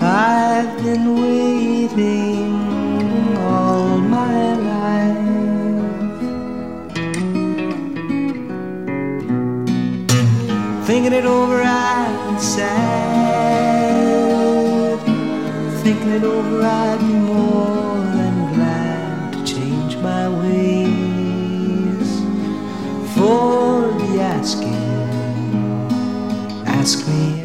I've been waiting all my life, thinking it over I'm sad, thinking it over I'd be more than glad to change my ways. For the asking, ask me